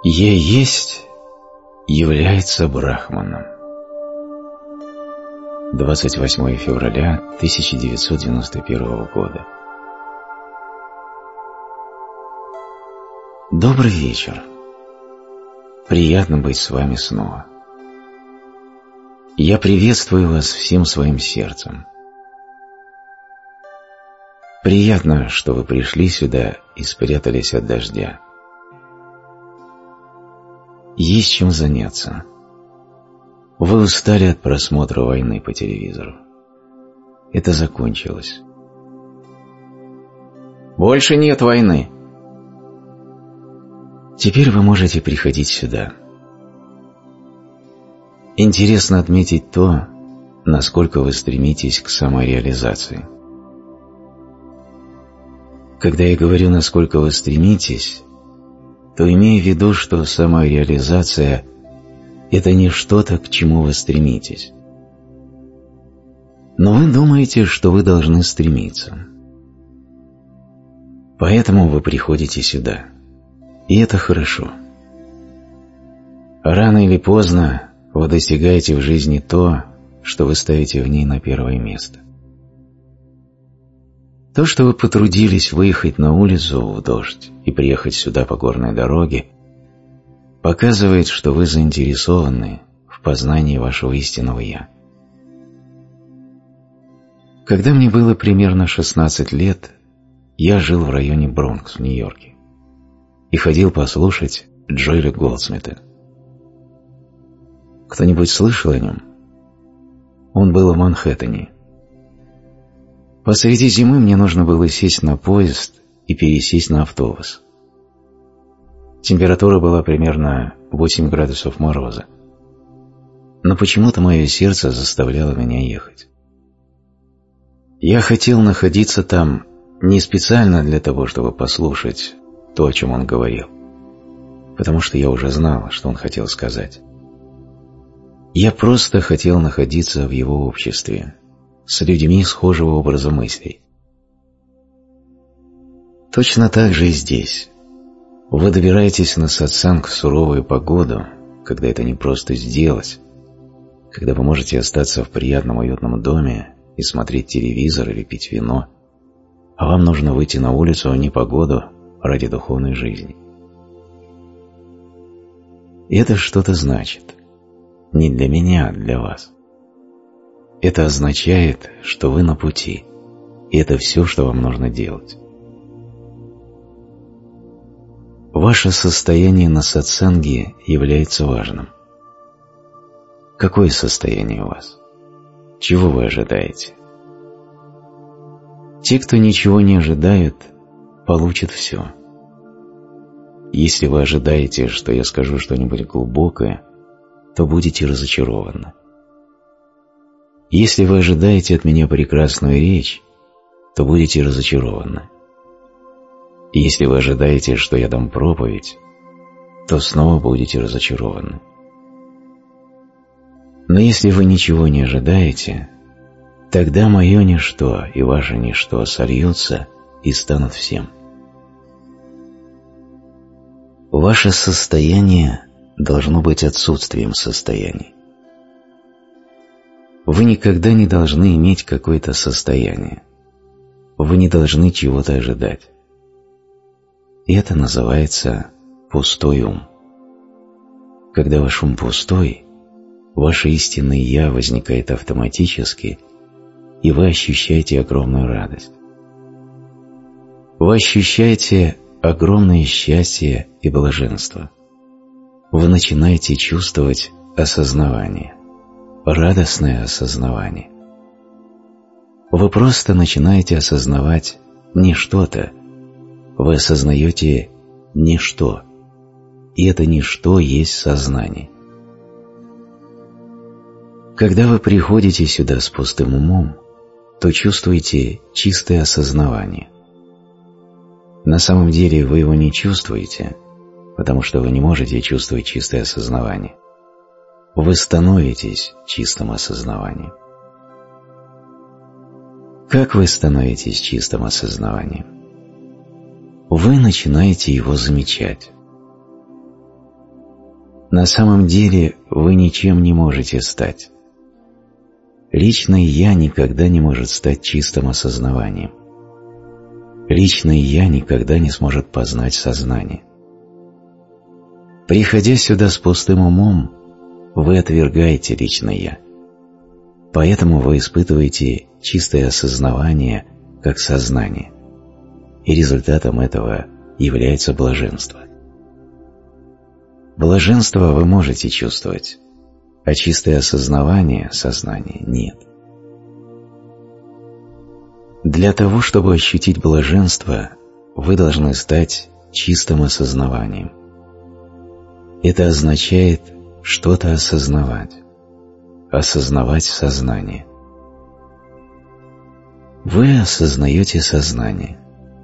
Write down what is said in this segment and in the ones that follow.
Я есть является Брахманом. 28 февраля 1991 года. Добрый вечер. Приятно быть с вами снова. Я приветствую вас всем своим сердцем. Приятно, что вы пришли сюда и спрятались от дождя. Есть чем заняться. Вы устали от просмотра войны по телевизору. Это закончилось. Больше нет войны. Теперь вы можете приходить сюда. Интересно отметить то, насколько вы стремитесь к самореализации. Когда я говорю, насколько вы стремитесь, то имею в виду, что самореализация – это не что-то, к чему вы стремитесь. Но вы думаете, что вы должны стремиться. Поэтому вы приходите сюда. И это хорошо. Рано или поздно вы достигаете в жизни то, что вы ставите в ней на первое место. То, что вы потрудились выехать на улицу в дождь и приехать сюда по горной дороге, показывает, что вы заинтересованы в познании вашего истинного «Я». Когда мне было примерно 16 лет, я жил в районе Бронкс в Нью-Йорке и ходил послушать Джоэля Голдсмита. Кто-нибудь слышал о нем? Он был в Манхэттене. Посреди зимы мне нужно было сесть на поезд и пересесть на автобус. Температура была примерно 8 градусов мороза. Но почему-то мое сердце заставляло меня ехать. Я хотел находиться там не специально для того, чтобы послушать то, о чем он говорил, потому что я уже знал, что он хотел сказать. Я просто хотел находиться в его обществе, с людьми схожего образа мыслей. Точно так же и здесь. Вы добираетесь на сатсанг в суровую погоду, когда это не просто сделать, когда вы можете остаться в приятном уютном доме и смотреть телевизор или пить вино, а вам нужно выйти на улицу в непогоду ради духовной жизни. И это что-то значит. Не для меня, а для вас. Это означает, что вы на пути, и это все, что вам нужно делать. Ваше состояние на сатсанге является важным. Какое состояние у вас? Чего вы ожидаете? Те, кто ничего не ожидают, получат все. Если вы ожидаете, что я скажу что-нибудь глубокое, то будете разочарованы. Если вы ожидаете от меня прекрасную речь, то будете разочарованы. Если вы ожидаете, что я дам проповедь, то снова будете разочарованы. Но если вы ничего не ожидаете, тогда мое ничто и ваше ничто сольются и станут всем. Ваше состояние должно быть отсутствием состояний. Вы никогда не должны иметь какое-то состояние. Вы не должны чего-то ожидать. И это называется пустой ум. Когда ваш ум пустой, ваше истинное «Я» возникает автоматически, и вы ощущаете огромную радость. Вы ощущаете огромное счастье и блаженство. Вы начинаете чувствовать осознавание, радостное осознавание. Вы просто начинаете осознавать не что-то, вы осознаете ничто, и это ничто есть сознание. Когда вы приходите сюда с пустым умом, то чувствуете чистое осознавание. На самом деле вы его не чувствуете, потому что вы не можете чувствовать чистое осознавание. Вы становитесь чистым осознаванием. Как вы становитесь чистым осознаванием? Вы начинаете его замечать. На самом деле вы ничем не можете стать. Личное «я» никогда не может стать чистым осознаванием. Личное «я» никогда не сможет познать сознание. Приходя сюда с пустым умом, вы отвергаете личное «я». Поэтому вы испытываете чистое осознавание как сознание, и результатом этого является блаженство. Блаженство вы можете чувствовать, а чистое осознавание, сознание нет. Для того, чтобы ощутить блаженство, вы должны стать чистым осознаванием. Это означает что-то осознавать, осознавать сознание. Вы осознаете сознание.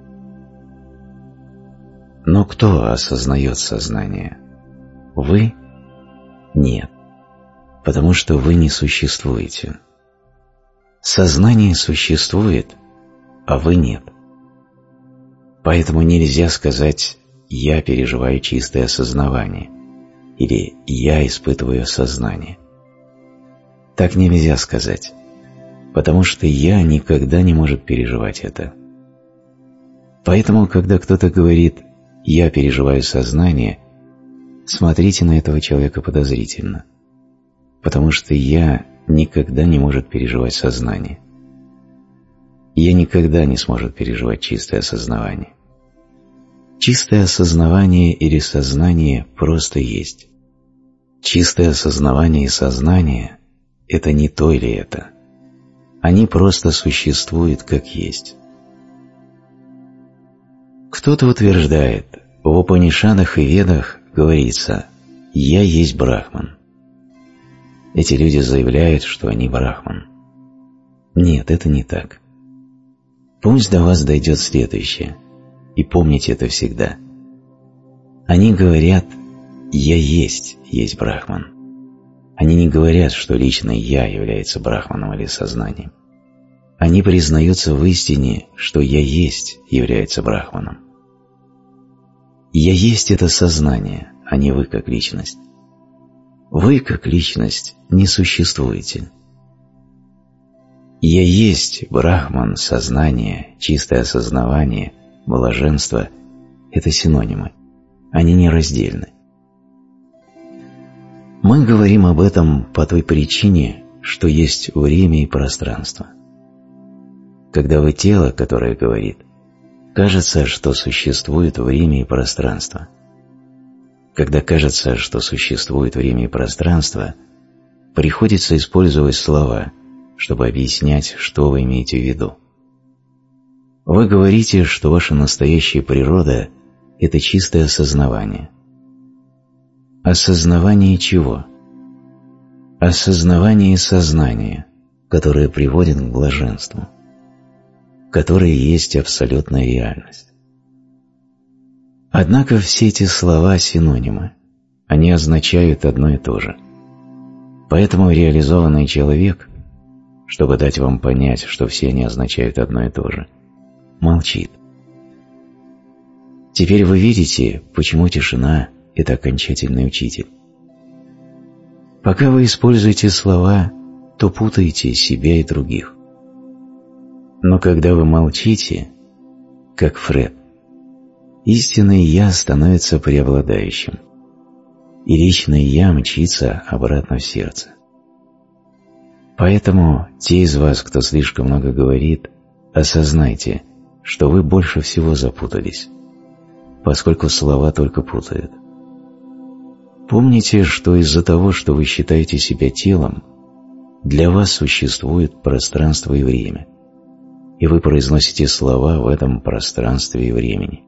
Но кто осознает сознание? Вы? Нет, потому что вы не существуете. Сознание существует, а вы нет. Поэтому нельзя сказать «я переживаю чистое осознавание» или «я испытываю сознание». Так нельзя сказать, потому что «я» никогда не может переживать это. Поэтому, когда кто-то говорит «я переживаю сознание», смотрите на этого человека подозрительно, потому что «я» никогда не может переживать сознание. «Я» никогда не сможет переживать чистое осознавание. Чистое осознавание или сознание просто есть. Чистое осознавание и сознание – это не то или это. Они просто существуют как есть. Кто-то утверждает, в Упанишадах и Ведах говорится «Я есть Брахман». Эти люди заявляют, что они Брахман. Нет, это не так. Пусть до вас дойдет следующее, и помните это всегда. Они говорят «Я есть Брахман». Они не говорят, что личное «я» является Брахманом или сознанием. Они признаются в истине, что «я есть» является Брахманом. «Я есть» — это сознание, а не вы как личность. Вы как личность не существуете. «Я есть» Брахман, сознание, чистое осознавание, блаженство – это синонимы, они нераздельны. Мы говорим об этом по той причине, что есть время и пространство. Когда вы тело, которое говорит, кажется, что существует время и пространство. Когда кажется, что существует время и пространство, приходится использовать слова, чтобы объяснять, что вы имеете в виду. Вы говорите, что ваша настоящая природа – это чистое осознавание. Осознавание чего? Осознавание сознания, которое приводит к блаженству, которое есть абсолютная реальность. Однако все эти слова синонимы, они означают одно и то же. Поэтому реализованный человек, чтобы дать вам понять, что все они означают одно и то же, молчит. Теперь вы видите, почему тишина – это окончательный учитель. Пока вы используете слова, то путаете себя и других. Но когда вы молчите, как Фред, истинное «я» становится преобладающим, и личное «я» мчится обратно в сердце. Поэтому те из вас, кто слишком много говорит, осознайте, что вы больше всего запутались, поскольку слова только путают. Помните, что из-за того, что вы считаете себя телом, для вас существует пространство и время, и вы произносите слова в этом пространстве и времени.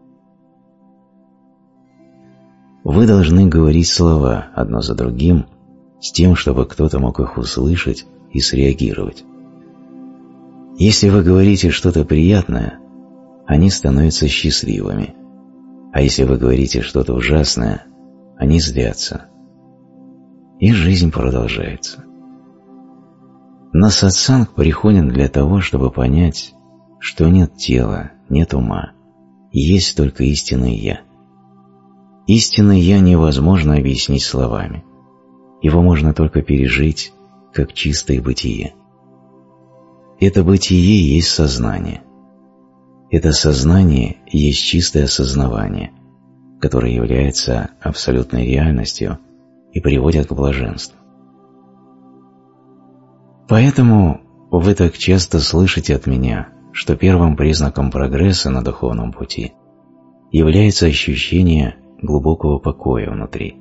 Вы должны говорить слова одно за другим, с тем, чтобы кто-то мог их услышать и среагировать. Если вы говорите что-то приятное, они становятся счастливыми, а если вы говорите что-то ужасное, они злятся. И жизнь продолжается. На сатсанг приходят для того, чтобы понять, что нет тела, нет ума, есть только истинное «я». Истинное «Я» невозможно объяснить словами. Его можно только пережить, как чистое бытие. Это бытие есть сознание. Это сознание есть чистое осознавание, которое является абсолютной реальностью и приводит к блаженству. Поэтому вы так часто слышите от меня, что первым признаком прогресса на духовном пути является ощущение глубокого покоя внутри.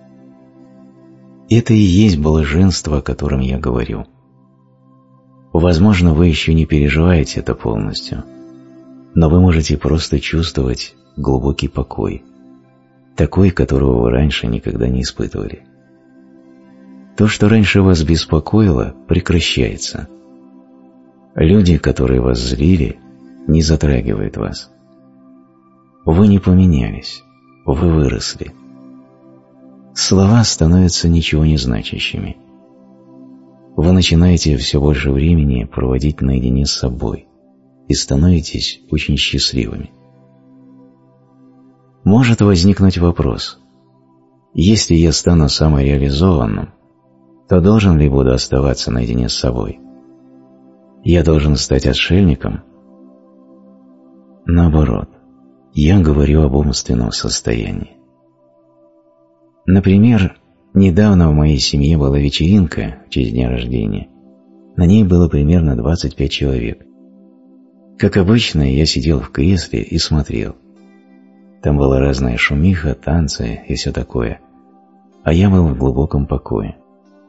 Это и есть блаженство, о котором я говорю. Возможно, вы еще не переживаете это полностью, но вы можете просто чувствовать глубокий покой, такой, которого вы раньше никогда не испытывали. То, что раньше вас беспокоило, прекращается. Люди, которые вас злили, не затрагивают вас. Вы не поменялись, вы выросли. Слова становятся ничего не значащими. Вы начинаете все больше времени проводить наедине с собой и становитесь очень счастливыми. Может возникнуть вопрос: если я стану самореализованным, то должен ли буду оставаться наедине с собой? Я должен стать отшельником? Наоборот, я говорю об умственном состоянии. Например, недавно в моей семье была вечеринка в честь дня рождения. На ней было примерно 25 человек. Как обычно, я сидел в кресле и смотрел. Там была разная шумиха, танцы и все такое. А я был в глубоком покое.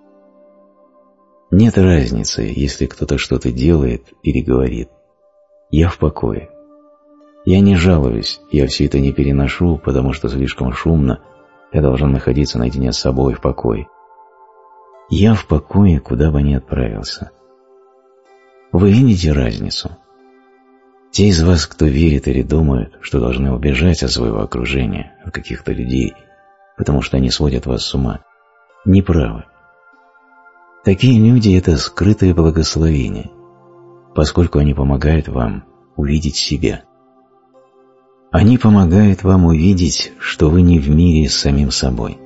Нет разницы, если кто-то что-то делает или говорит. Я в покое. Я не жалуюсь, я все это не переношу, потому что слишком шумно. Я должен находиться наедине с собой в покое. Я в покое, куда бы ни отправился. Вы видите разницу? Те из вас, кто верит или думает, что должны убежать от своего окружения, от каких-то людей, потому что они сводят вас с ума, неправы. Такие люди – это скрытое благословение, поскольку они помогают вам увидеть себя. Они помогают вам увидеть, что вы не в мире с самим собой.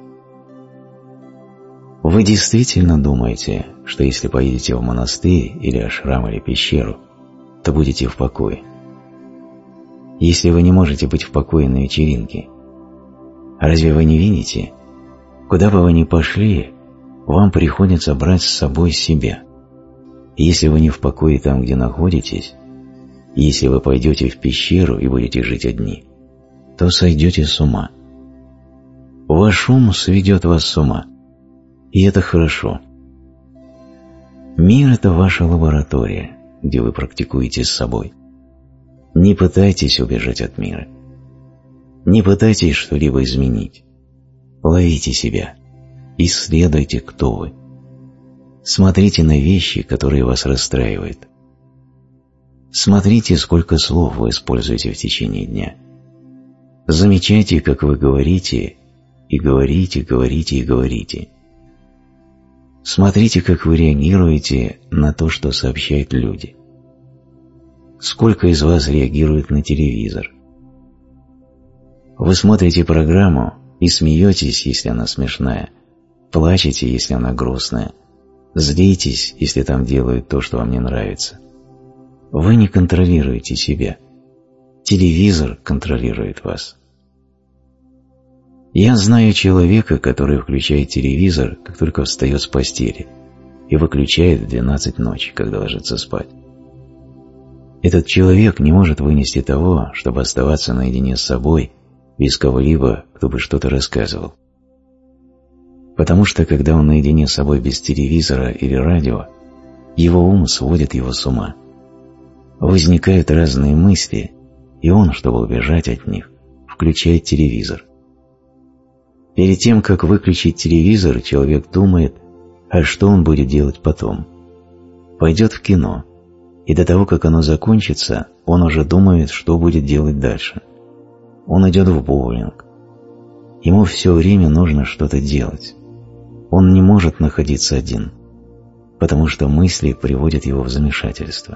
Вы действительно думаете, что если поедете в монастырь или ашрам или пещеру, то будете в покое? Если вы не можете быть в покое на вечеринке, разве вы не видите, куда бы вы ни пошли, вам приходится брать с собой себя. И если вы не в покое там, где находитесь, если вы пойдете в пещеру и будете жить одни, то сойдете с ума. Ваш ум сведет вас с ума, и это хорошо. Мир – это ваша лаборатория, где вы практикуете с собой. Не пытайтесь убежать от мира. Не пытайтесь что-либо изменить. Ловите себя. Исследуйте, кто вы. Смотрите на вещи, которые вас расстраивают. Смотрите, сколько слов вы используете в течение дня. Замечайте, как вы говорите, и говорите, говорите и говорите. Смотрите, как вы реагируете на то, что сообщают люди. Сколько из вас реагирует на телевизор? Вы смотрите программу и смеетесь, если она смешная, плачете, если она грустная, злитесь, если там делают то, что вам не нравится. Вы не контролируете себя. Телевизор контролирует вас. Я знаю человека, который включает телевизор, как только встает с постели, и выключает в 12 ночи, когда ложится спать. Этот человек не может вынести того, чтобы оставаться наедине с собой, без кого-либо, кто бы что-то рассказывал. Потому что, когда он наедине с собой без телевизора или радио, его ум сводит его с ума. Возникают разные мысли, и он, чтобы убежать от них, включает телевизор. Перед тем, как выключить телевизор, человек думает, а что он будет делать потом. Пойдет в кино, и до того, как оно закончится, он уже думает, что будет делать дальше. Он идет в боулинг. Ему все время нужно что-то делать. Он не может находиться один, потому что мысли приводят его в замешательство.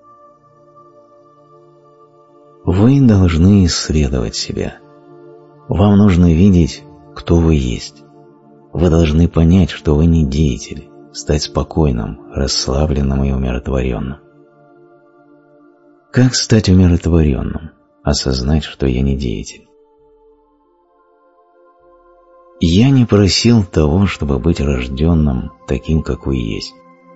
Вы должны исследовать себя. Вам нужно видеть, кто вы есть. Вы должны понять, что вы не деятель, стать спокойным, расслабленным и умиротворенным. Как стать умиротворенным? Осознать, что я не деятель. Я не просил того, чтобы быть рожденным таким, какой есть.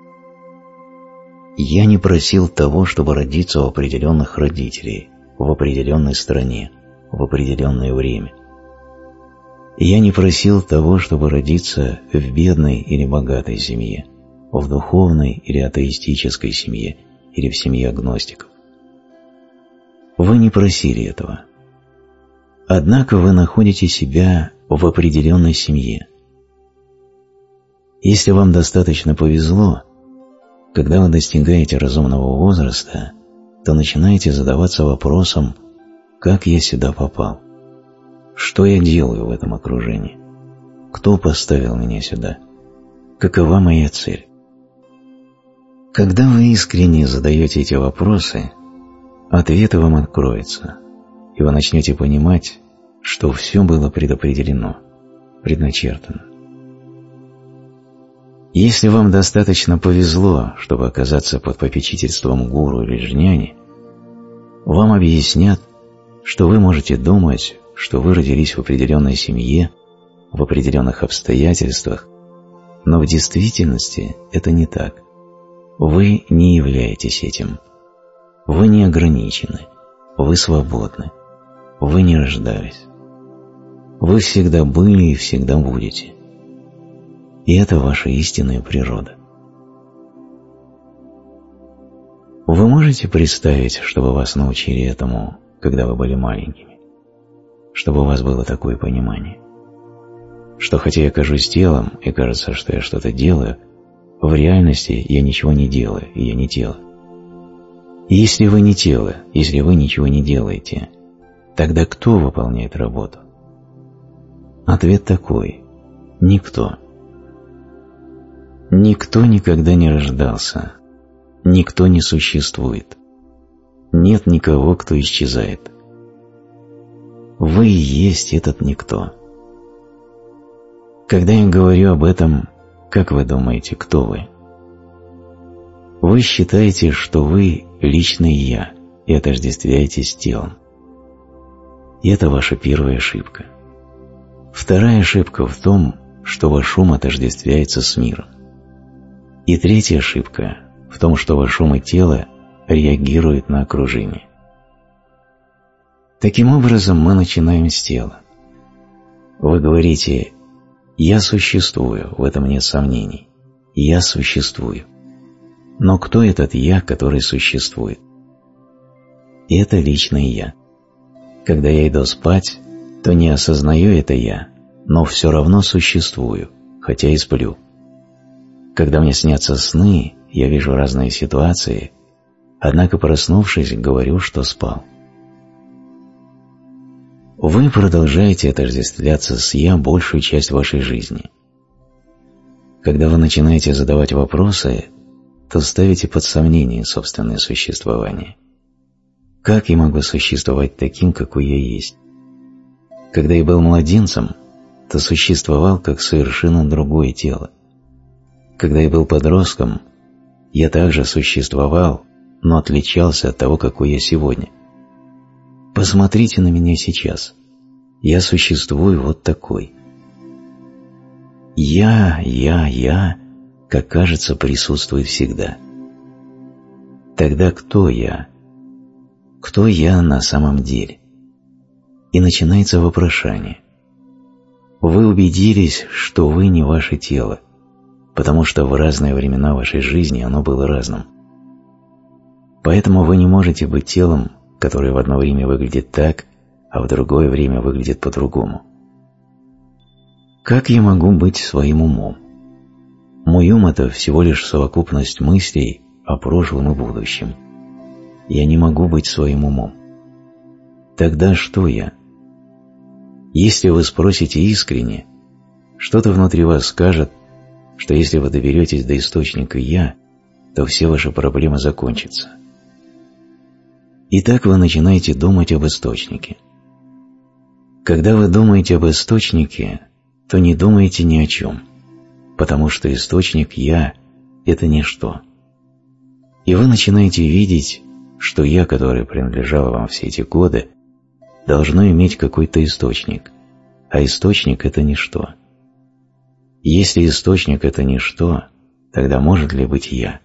Я не просил того, чтобы родиться у определенных родителей, в определенной стране, в определенное время. Я не просил того, чтобы родиться в бедной или богатой семье, в духовной или атеистической семье, или в семье агностиков. Вы не просили этого. Однако вы находите себя в определенной семье. Если вам достаточно повезло, когда вы достигаете разумного возраста, то начинаете задаваться вопросом, как я сюда попал, что я делаю в этом окружении, кто поставил меня сюда, какова моя цель. Когда вы искренне задаете эти вопросы, ответы вам откроются, и вы начнете понимать, что все было предопределено, предначертано. Если вам достаточно повезло, чтобы оказаться под попечительством гуру или джняни, вам объяснят, что вы можете думать, что вы родились в определенной семье, в определенных обстоятельствах, но в действительности это не так. Вы не являетесь этим. Вы не ограничены. Вы свободны. Вы не рождались. Вы всегда были и всегда будете. И это ваша истинная природа. Вы можете представить, чтобы вас научили этому, когда вы были маленькими? Чтобы у вас было такое понимание? Что хотя я кажусь телом, и кажется, что я что-то делаю, в реальности я ничего не делаю, и я не тело. И если вы не тело, если вы ничего не делаете, тогда кто выполняет работу? Ответ такой – никто. Никто никогда не рождался, никто не существует, нет никого, кто исчезает. Вы и есть этот никто. Когда я говорю об этом, как вы думаете, кто вы? Вы считаете, что вы – личное «я» и отождествляетесь с телом. И это ваша первая ошибка. Вторая ошибка в том, что ваш ум отождествляется с миром. И третья ошибка в том, что ваш ум и тело реагируют на окружение. Таким образом, мы начинаем с тела. Вы говорите «я существую», в этом нет сомнений. «Я существую». Но кто этот «я», который существует? Это личное «я». Когда я иду спать, то не осознаю это «я», но все равно существую, хотя и сплю. Когда мне снятся сны, я вижу разные ситуации, однако, проснувшись, говорю, что спал. Вы продолжаете отождествляться с «я» большую часть вашей жизни. Когда вы начинаете задавать вопросы, то ставите под сомнение собственное существование. Как я могу существовать таким, какой я есть? Когда я был младенцем, то существовал как совершенно другое тело. Когда я был подростком, я также существовал, но отличался от того, какой я сегодня. Посмотрите на меня сейчас. Я существую вот такой. Я, как кажется, присутствует всегда. Тогда кто я? Кто я на самом деле? И начинается вопрошание. Вы убедились, что вы не ваше тело, потому что в разные времена вашей жизни оно было разным. Поэтому вы не можете быть телом, которое в одно время выглядит так, а в другое время выглядит по-другому. Как я могу быть своим умом? Мой ум – это всего лишь совокупность мыслей о прошлом и будущем. Я не могу быть своим умом. Тогда что я? Если вы спросите искренне, что-то внутри вас скажет, что если вы доберетесь до источника «я», то все ваши проблемы закончатся. Итак, вы начинаете думать об источнике. Когда вы думаете об источнике, то не думаете ни о чем, потому что источник «я» — это ничто. И вы начинаете видеть, что «я», которое принадлежало вам все эти годы, должно иметь какой-то источник, а источник — это ничто. Если источник — это ничто, тогда может ли быть «я»?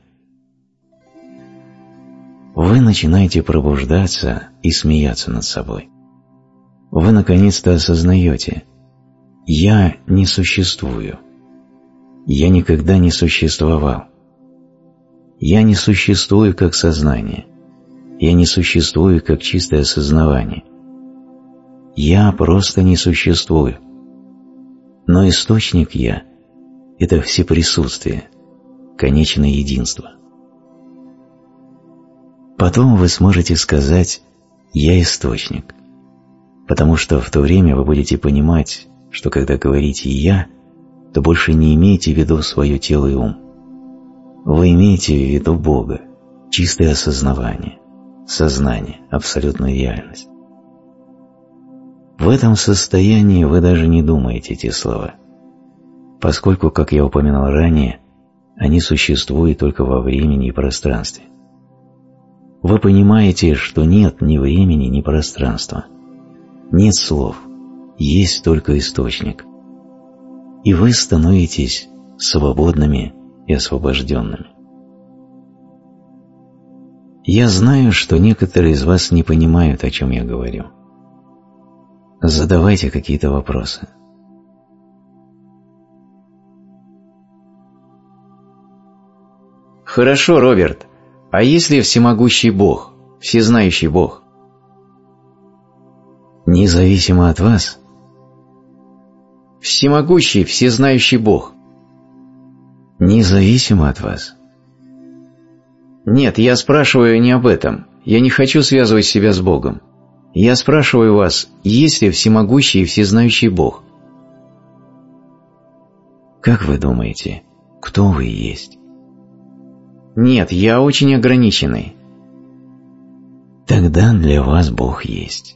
Вы начинаете пробуждаться и смеяться над собой. Вы наконец-то осознаете: «Я не существую. Я никогда не существовал. Я не существую как сознание. Я не существую как чистое осознавание. Я просто не существую. Но источник «я» — это всеприсутствие, конечное единство». Потом вы сможете сказать «я источник», потому что в то время вы будете понимать, что когда говорите «я», то больше не имеете в виду свое тело и ум. Вы имеете в виду Бога, чистое осознавание, сознание, абсолютную реальность. В этом состоянии вы даже не думаете эти слова, поскольку, как я упоминал ранее, они существуют только во времени и пространстве. Вы понимаете, что нет ни времени, ни пространства, нет слов, есть только источник, и вы становитесь свободными и освобожденными. Я знаю, что некоторые из вас не понимают, о чем я говорю. Задавайте какие-то вопросы. Хорошо, Роберт. А если всемогущий Бог, всезнающий Бог? Независимо от вас? Всемогущий, всезнающий Бог. Независимо от вас? Нет, я спрашиваю не об этом. Я не хочу связывать себя с Богом. Я спрашиваю вас, есть ли всемогущий и всезнающий Бог? Как вы думаете, кто вы есть? Нет, я очень ограниченный. Тогда для вас Бог есть.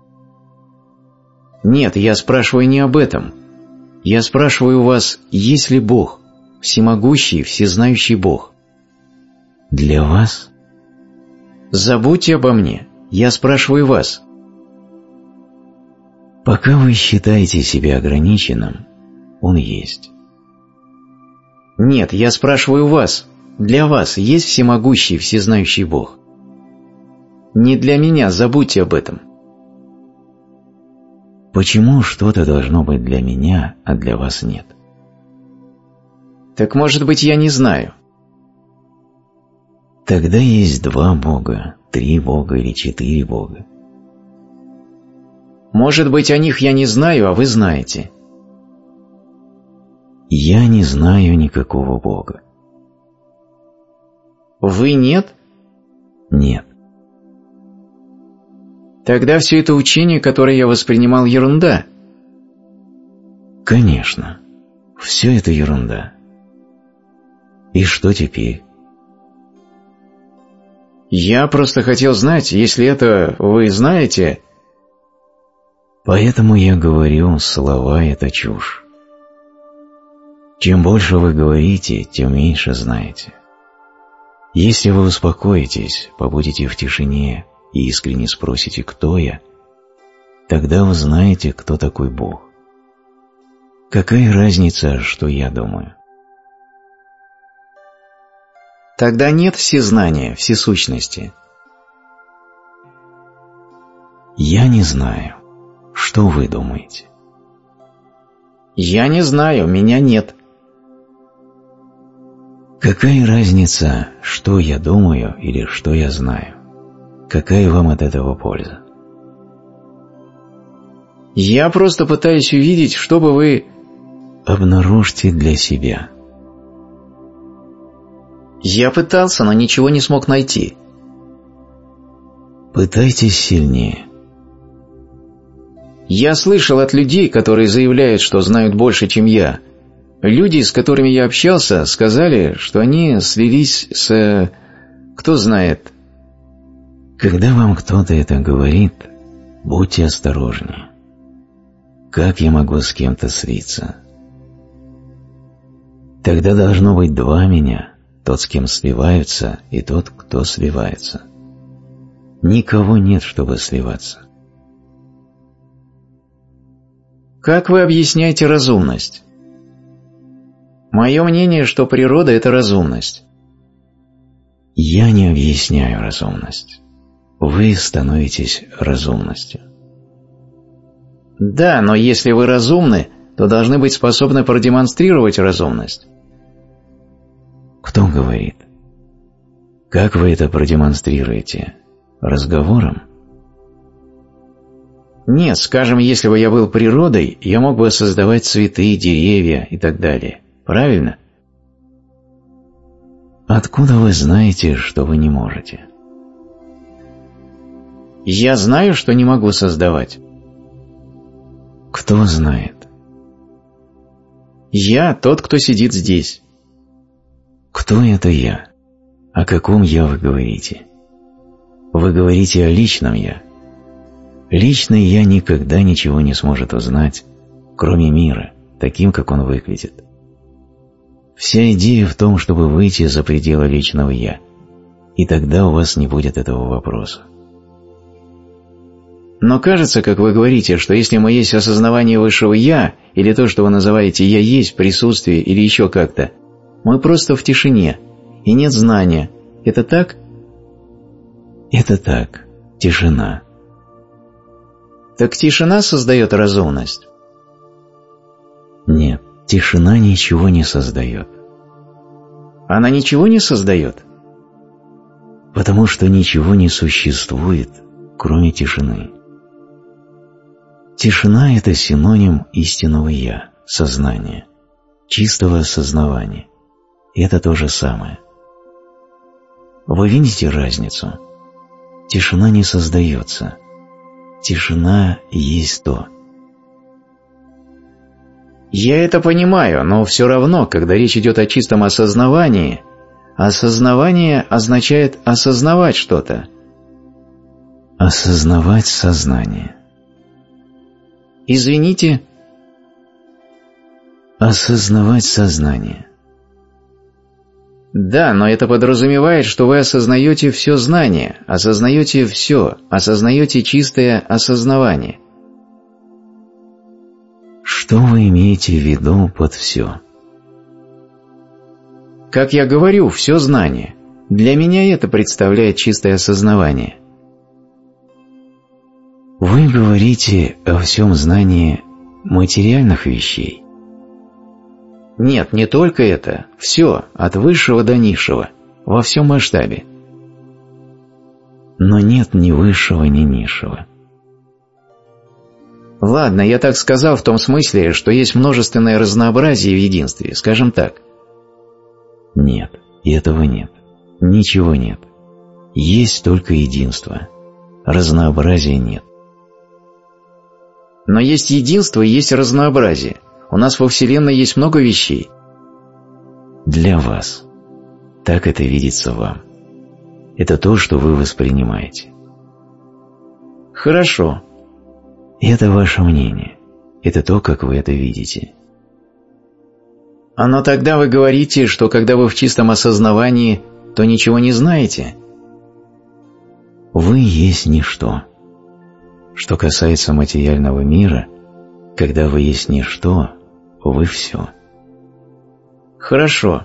Нет, я спрашиваю не об этом. Я спрашиваю у вас, есть ли Бог, всемогущий, всезнающий Бог? Для вас? Забудьте обо мне. Я спрашиваю вас. Пока вы считаете себя ограниченным, Он есть. Нет, я спрашиваю вас. Для вас есть всемогущий, всезнающий Бог? Не для меня, забудьте об этом. Почему что-то должно быть для меня, а для вас нет? Так может быть, я не знаю. Тогда есть 2 Бога, 3 Бога или 4 Бога. Может быть, о них я не знаю, а вы знаете. Я не знаю никакого Бога. Вы нет? Нет. Тогда все это учение, которое я воспринимал, ерунда. Конечно. Все это ерунда. И что теперь? Я просто хотел знать, если это вы знаете... Поэтому я говорю, слова — это чушь. Чем больше вы говорите, тем меньше знаете. Если вы успокоитесь, побудете в тишине и искренне спросите, кто я, тогда вы знаете, кто такой Бог. Какая разница, что я думаю? Тогда нет всезнания, всесущности. Я не знаю. Что вы думаете? Я не знаю, меня нет. Какая разница, что я думаю или что я знаю? Какая вам от этого польза? Я просто пытаюсь увидеть, чтобы вы... Обнаружьте для себя. Я пытался, но ничего не смог найти. Пытайтесь сильнее. Я слышал от людей, которые заявляют, что знают больше, чем я. Люди, с которыми я общался, сказали, что они слились с... Кто знает. Когда вам кто-то это говорит, будьте осторожнее. Как я могу с кем-то слиться? Тогда должно быть два меня, тот, с кем сливаются, и тот, кто сливается. Никого нет, чтобы сливаться. Как вы объясняете разумность? Мое мнение, что природа – это разумность. Я не объясняю разумность. Вы становитесь разумностью. Да, но если вы разумны, то должны быть способны продемонстрировать разумность. Кто говорит? Как вы это продемонстрируете? Разговором? Нет, скажем, если бы я был природой, я мог бы создавать цветы, деревья и так далее. Правильно? Откуда вы знаете, что вы не можете? Я знаю, что не могу создавать. Кто знает? Я тот, кто сидит здесь. Кто это я? О каком я вы говорите? Вы говорите о личном я. Личный я никогда ничего не сможет узнать, кроме мира, таким, как он выглядит. Вся идея в том, чтобы выйти за пределы личного я, и тогда у вас не будет этого вопроса. Но кажется, как вы говорите, что если мы есть осознавание высшего «я», или то, что вы называете «я есть», присутствие или еще как-то, мы просто в тишине, и нет знания. Это так? Это так. Тишина. Так тишина создает разумность? Нет, тишина ничего не создает. Она ничего не создает? Потому что ничего не существует, кроме тишины. Тишина – это синоним истинного «я», сознания, чистого осознавания. И это то же самое. Вы видите разницу? Тишина не создается. Тишина есть то. Я это понимаю, но все равно, когда речь идет о чистом осознавании, осознавание означает осознавать что-то. Осознавать сознание. Извините? Осознавать сознание. Да, но это подразумевает, что вы осознаете все знание, осознаете все, осознаете чистое осознавание. Что вы имеете в виду под «все»? Как я говорю, все знание. Для меня это представляет чистое осознавание. Вы говорите о всем знании материальных вещей? Нет, не только это. Все, от высшего до низшего, во всем масштабе. Но нет ни высшего, ни низшего. Ладно, я так сказал в том смысле, что есть множественное разнообразие в единстве, скажем так. Нет, этого нет. Ничего нет. Есть только единство. Разнообразия нет. Но есть единство и есть разнообразие. У нас во Вселенной есть много вещей. Для вас. Так это видится вам. Это то, что вы воспринимаете. Хорошо. Это ваше мнение. Это то, как вы это видите. Но тогда вы говорите, что когда вы в чистом осознавании, то ничего не знаете. Вы есть ничто. Что касается материального мира, когда вы есть ничто, вы все. Хорошо.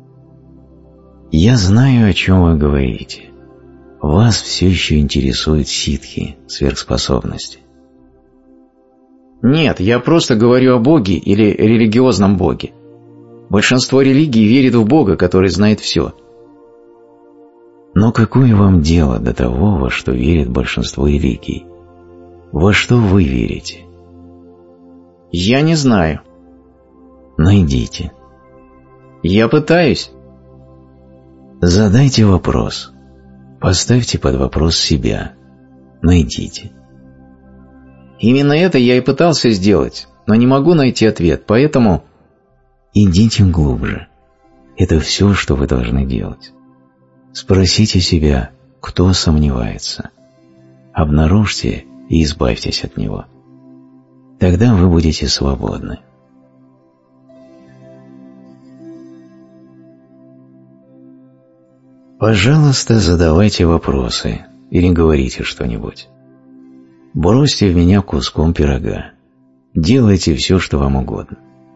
Я знаю, о чем вы говорите. Вас все еще интересуют ситхи, сверхспособности. Нет, я просто говорю о Боге или религиозном Боге. Большинство религий верит в Бога, который знает все. Но какое вам дело до того, во что верит большинство религий? Во что вы верите? Я не знаю. Найдите. Я пытаюсь. Задайте вопрос. Поставьте под вопрос себя. Найдите. Именно это я и пытался сделать, но не могу найти ответ, поэтому... Идите глубже. Это все, что вы должны делать. Спросите себя, кто сомневается. Обнаружьте и избавьтесь от него. Тогда вы будете свободны. Пожалуйста, задавайте вопросы или говорите что-нибудь. Бросьте в меня куском пирога. Делайте все, что вам угодно.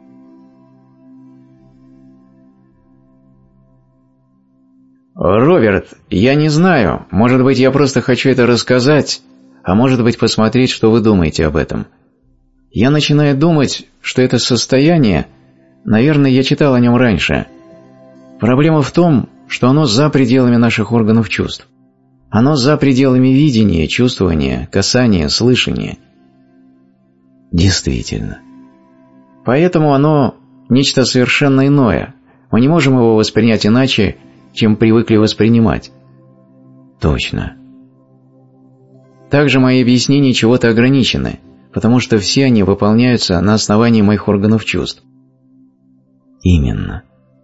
Роберт, я не знаю, может быть, я просто хочу это рассказать, а может быть, посмотреть, что вы думаете об этом. Я начинаю думать, что это состояние, наверное, я читал о нем раньше. Проблема в том, что оно за пределами наших органов чувств. Оно за пределами видения, чувствования, касания, слышания. Действительно. Поэтому оно нечто совершенно иное. Мы не можем его воспринять иначе, чем привыкли воспринимать. Точно. Также мои объяснения чего-то ограничены, потому что все они выполняются на основании моих органов чувств. Именно.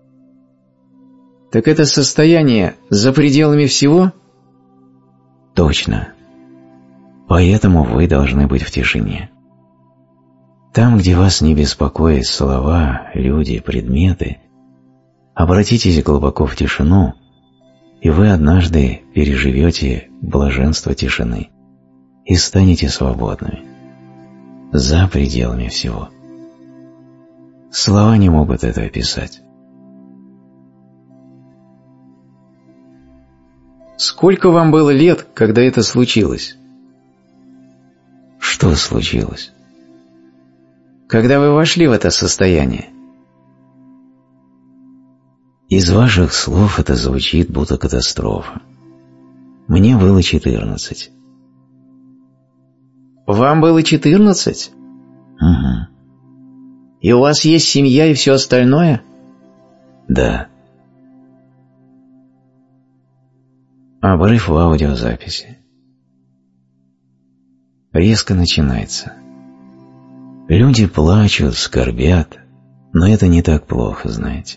Так это состояние за пределами всего? Точно. Поэтому вы должны быть в тишине. Там, где вас не беспокоят слова, люди, предметы, обратитесь глубоко в тишину, и вы однажды переживете блаженство тишины и станете свободными. За пределами всего. Слова не могут это описать. Сколько вам было лет, когда это случилось? Что случилось? Когда вы вошли в это состояние? Из ваших слов это звучит, будто катастрофа. Мне было 14. Вам было 14? Угу. И у вас есть семья и все остальное? Да. Обрыв в аудиозаписи. Резко начинается. Люди плачут, скорбят, но это не так плохо, знаете.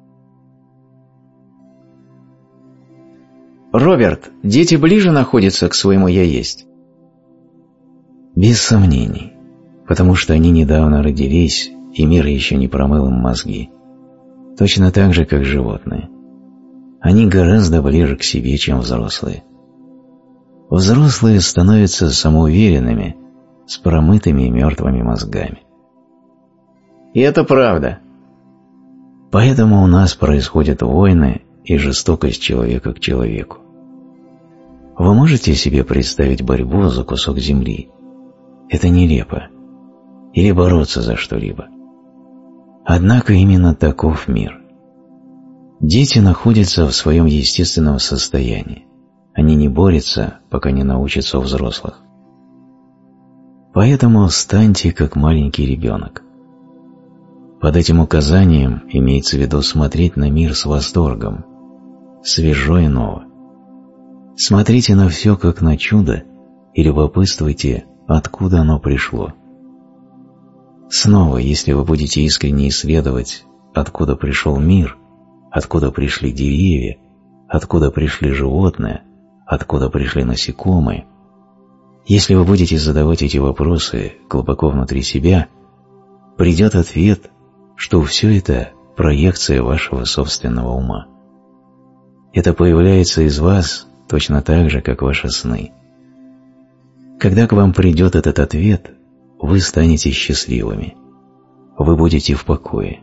Роберт, дети ближе находятся к своему «я есть»? Без сомнений, потому что они недавно родились, и мир еще не промыл им мозги. Точно так же, как животные. Они гораздо ближе к себе, чем взрослые. Взрослые становятся самоуверенными, с промытыми и мертвыми мозгами. И это правда. Поэтому у нас происходят войны и жестокость человека к человеку. Вы можете себе представить борьбу за кусок земли? Это нелепо. Или бороться за что-либо. Однако именно таков мир. Дети находятся в своем естественном состоянии. Они не борются, пока не научатся у взрослых. Поэтому станьте как маленький ребенок. Под этим указанием имеется в виду смотреть на мир с восторгом, свежо и ново. Смотрите на все как на чудо и любопытствуйте, откуда оно пришло. Снова, если вы будете искренне исследовать, откуда пришел мир, откуда пришли деревья, откуда пришли животные, откуда пришли насекомые, если вы будете задавать эти вопросы глубоко внутри себя, придет ответ, что все это проекция вашего собственного ума. Это появляется из вас точно так же, как ваши сны. Когда к вам придет этот ответ, вы станете счастливыми. Вы будете в покое.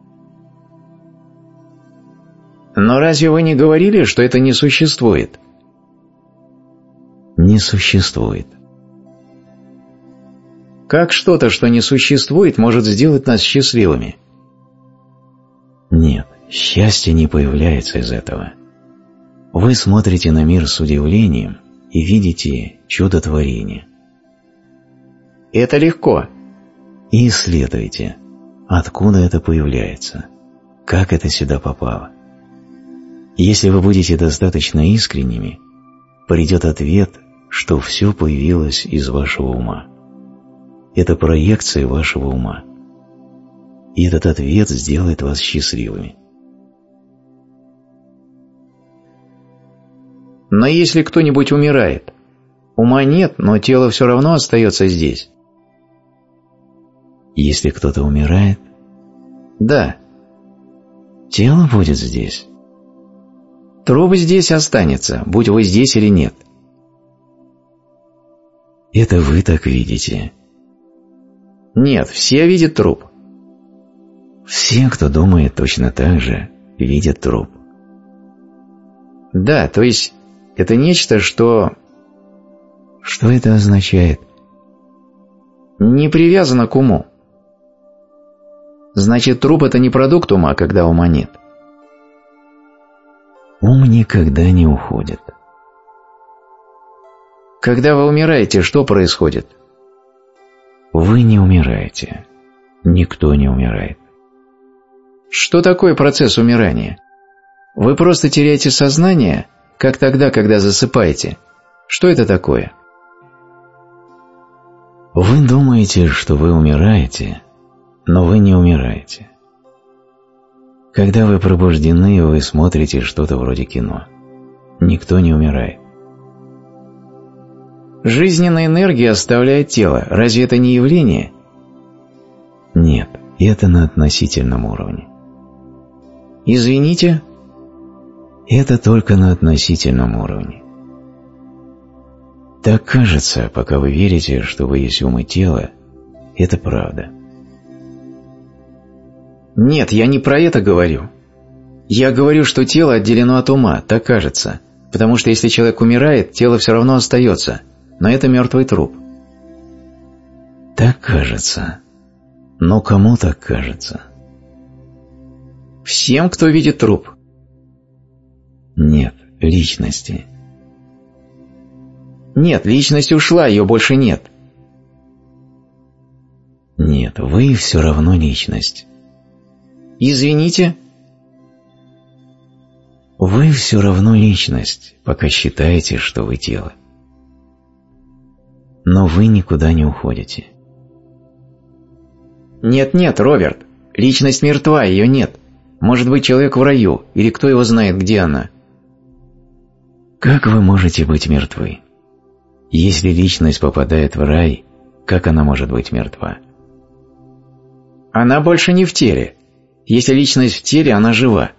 Но разве вы не говорили, что это не существует? Не существует. Как что-то, что не существует, может сделать нас счастливыми? Нет, счастье не появляется из этого. Вы смотрите на мир с удивлением и видите чудо творения. Это легко. И исследуйте, откуда это появляется, как это сюда попало. Если вы будете достаточно искренними, придет ответ, что все появилось из вашего ума. Это проекция вашего ума. И этот ответ сделает вас счастливыми. Но если кто-нибудь умирает, ума нет, но тело все равно остается здесь. Если кто-то умирает? Да. Тело будет здесь? Труп здесь останется, будь вы здесь или нет. Это вы так видите? Нет, все видят труп. Все, кто думает точно так же, видят труп. Да, то есть это нечто, что... Что это означает? Не привязано к уму. Значит, труп – это не продукт ума, когда ума нет. Ум никогда не уходит. Когда вы умираете, что происходит? Вы не умираете. Никто не умирает. Что такое процесс умирания? Вы просто теряете сознание, как тогда, когда засыпаете. Что это такое? Вы думаете, что вы умираете, но вы не умираете. Когда вы пробуждены, вы смотрите что-то вроде кино. Никто не умирает. Жизненная энергия оставляет тело. Разве это не явление? Нет, это на относительном уровне. Извините? Это только на относительном уровне. Так кажется, пока вы верите, что вы есть ум и тело, это правда. Нет, я не про это говорю. Я говорю, что тело отделено от ума, так кажется. Потому что если человек умирает, тело все равно остается, но это мертвый труп. Так кажется. Но кому так кажется? Всем, кто видит труп. Нет, личности. Нет, личность ушла, ее больше нет. Нет, вы все равно личность. Извините? Вы все равно личность, пока считаете, что вы тело. Но вы никуда не уходите. Нет, Роберт, личность мертва, ее нет. Может быть, человек в раю, или кто его знает, где она. Как вы можете быть мертвы? Если личность попадает в рай, как она может быть мертва? Она больше не в теле. Если личность в теле, она жива.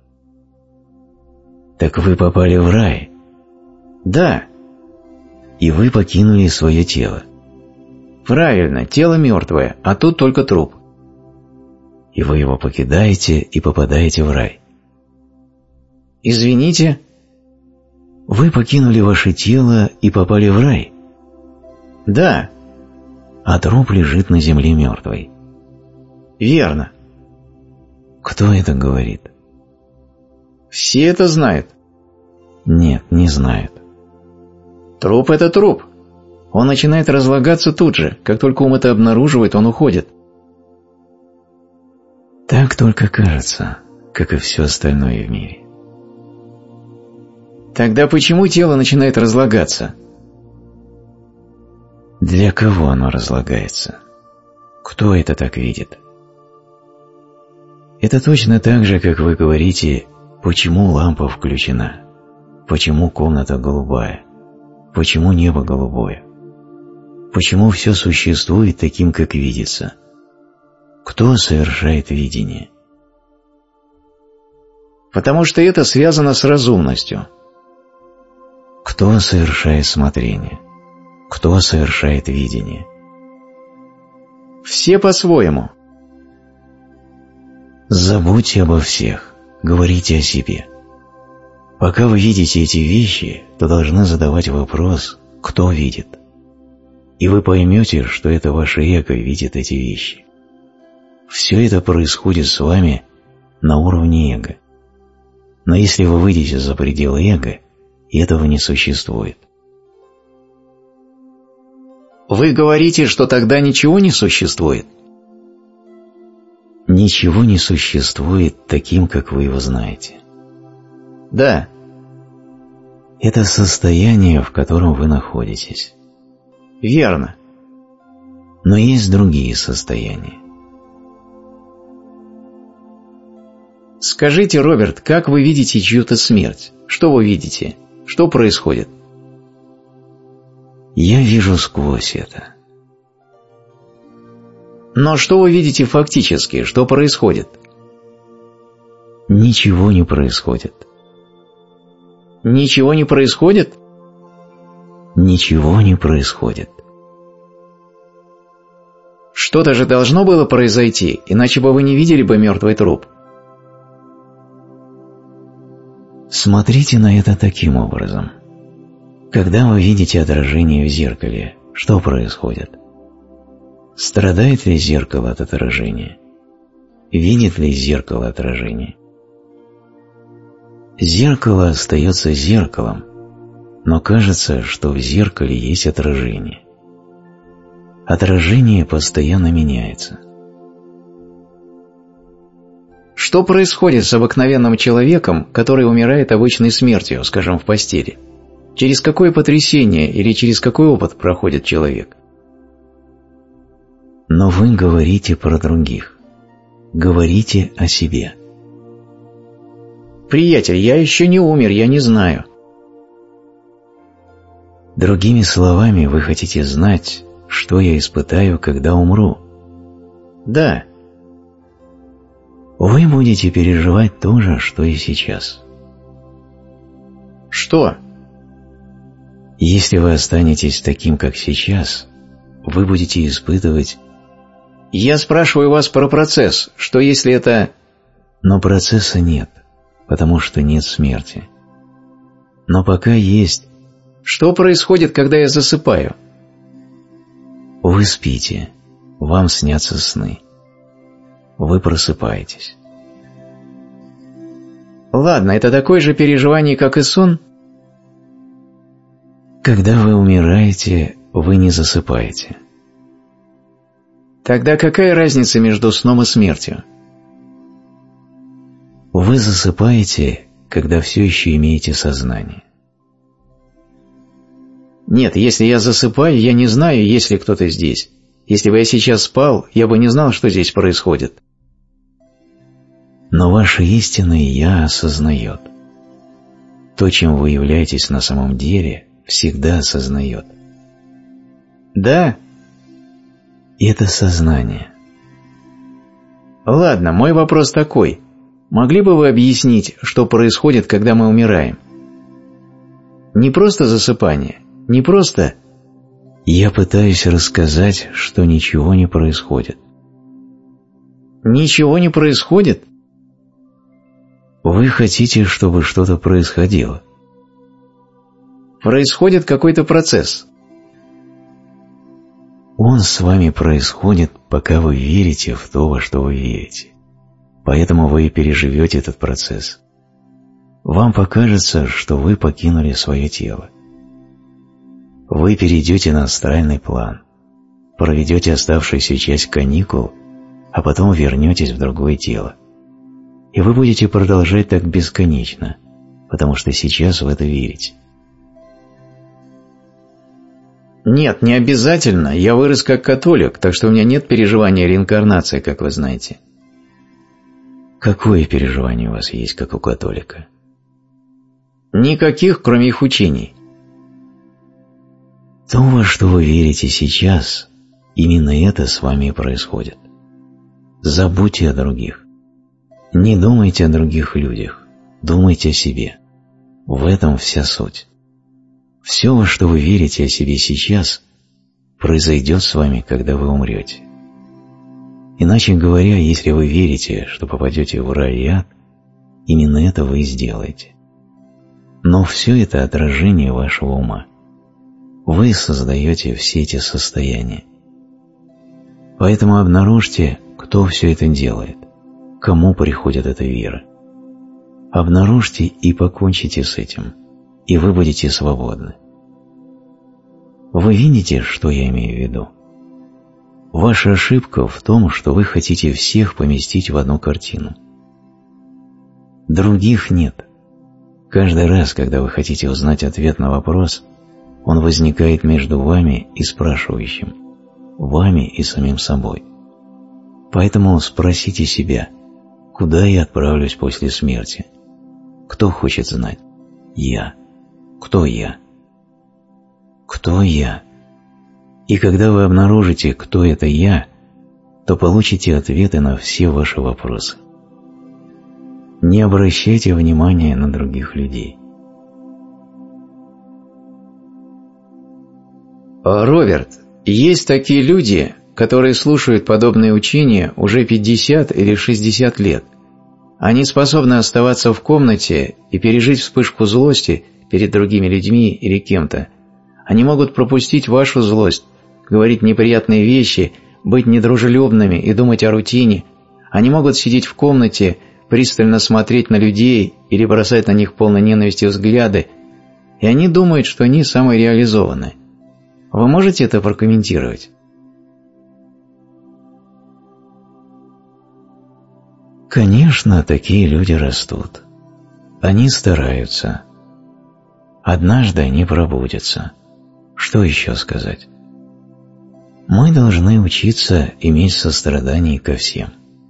Так вы попали в рай? Да. И вы покинули свое тело? Правильно, тело мертвое, а тут только труп. И вы его покидаете и попадаете в рай? Извините? Вы покинули ваше тело и попали в рай? Да. А труп лежит на земле мертвый? Верно. Кто это говорит? Все это знают. Нет, не знают. Труп – это труп. Он начинает разлагаться тут же. Как только ум это обнаруживает, он уходит. Так только кажется, как и все остальное в мире. Тогда почему тело начинает разлагаться? Для кого оно разлагается? Кто это так видит? Это точно так же, как вы говорите, почему лампа включена, почему комната голубая, почему небо голубое, почему все существует таким, как видится. Кто совершает видение? Потому что это связано с разумностью. Кто совершает смотрение? Кто совершает видение? Все по-своему. Забудьте обо всех, говорите о себе. Пока вы видите эти вещи, то должны задавать вопрос, кто видит. И вы поймете, что это ваше эго видит эти вещи. Все это происходит с вами на уровне эго. Но если вы выйдете за пределы эго, этого не существует. Вы говорите, что тогда ничего не существует? Ничего не существует таким, как вы его знаете. Да. Это состояние, в котором вы находитесь. Верно. Но есть другие состояния. Скажите, Роберт, как вы видите чью-то смерть? Что вы видите? Что происходит? Я вижу сквозь это. Но что вы видите фактически? Что происходит? Ничего не происходит. Ничего не происходит? Ничего не происходит. Что-то же должно было произойти, иначе бы вы не видели бы мертвый труп. Смотрите на это таким образом. Когда вы видите отражение в зеркале, что происходит? Страдает ли зеркало от отражения? Видит ли зеркало отражение? Зеркало остается зеркалом, но кажется, что в зеркале есть отражение. Отражение постоянно меняется. Что происходит с обыкновенным человеком, который умирает обычной смертью, скажем, в постели? Через какое потрясение или через какой опыт проходит человек? Но вы говорите про других. Говорите о себе. Приятель, я еще не умер, я не знаю. Другими словами, вы хотите знать, что я испытаю, когда умру? Да. Вы будете переживать то же, что и сейчас. Что? Если вы останетесь таким, как сейчас, вы будете испытывать... Я спрашиваю вас про процесс. Что если это... Но процесса нет, потому что нет смерти. Но пока есть... Что происходит, когда я засыпаю? Вы спите, вам снятся сны. Вы просыпаетесь. Ладно, это такое же переживание, как и сон? Когда вы умираете, вы не засыпаете. Тогда какая разница между сном и смертью? Вы засыпаете, когда все еще имеете сознание. Нет, если я засыпаю, я не знаю, есть ли кто-то здесь. Если бы я сейчас спал, я бы не знал, что здесь происходит. Но ваше истинное «Я» осознает. То, чем вы являетесь на самом деле, всегда осознает. Да? Это сознание. Ладно, мой вопрос такой. Могли бы вы объяснить, что происходит, когда мы умираем? Не просто засыпание, не просто... Я пытаюсь рассказать, что ничего не происходит. Ничего не происходит? Вы хотите, чтобы что-то происходило. Происходит какой-то процесс. Он с вами происходит, пока вы верите в то, во что вы верите. Поэтому вы и переживете этот процесс. Вам покажется, что вы покинули свое тело. Вы перейдете на астральный план, проведете оставшуюся часть каникул, а потом вернетесь в другое тело. И вы будете продолжать так бесконечно, потому что сейчас в это верите. Нет, не обязательно. Я вырос как католик, так что у меня нет переживания реинкарнации, как вы знаете. Какое переживание у вас есть, как у католика? Никаких, кроме их учений. То, во что вы верите сейчас, именно это с вами и происходит. Забудьте о других. Не думайте о других людях, думайте о себе. В этом вся суть. Все, во что вы верите о себе сейчас, произойдет с вами, когда вы умрете. Иначе говоря, если вы верите, что попадете в рай и ад, именно это вы и сделаете. Но все это отражение вашего ума. Вы создаете все эти состояния. Поэтому обнаружьте, кто все это делает, кому приходит эта вера. Обнаружьте и покончите с этим, и вы будете свободны. Вы видите, что я имею в виду? Ваша ошибка в том, что вы хотите всех поместить в одну картину. Других нет. Каждый раз, когда вы хотите узнать ответ на вопрос, он возникает между вами и спрашивающим, вами и самим собой. Поэтому спросите себя, куда я отправлюсь после смерти? Кто хочет знать? Я. Кто я? Кто я? И когда вы обнаружите, кто это я, то получите ответы на все ваши вопросы. Не обращайте внимания на других людей. Роберт, есть такие люди, которые слушают подобные учения уже 50 или 60 лет. Они способны оставаться в комнате и пережить вспышку злости перед другими людьми или кем-то. Они могут пропустить вашу злость, говорить неприятные вещи, быть недружелюбными и думать о рутине. Они могут сидеть в комнате, пристально смотреть на людей или бросать на них полной ненависти взгляды, и они думают, что они самореализованы. Вы можете это прокомментировать? Конечно, такие люди растут. Они стараются. Однажды они пробудятся. Что еще сказать? Мы должны учиться иметь сострадание ко всем.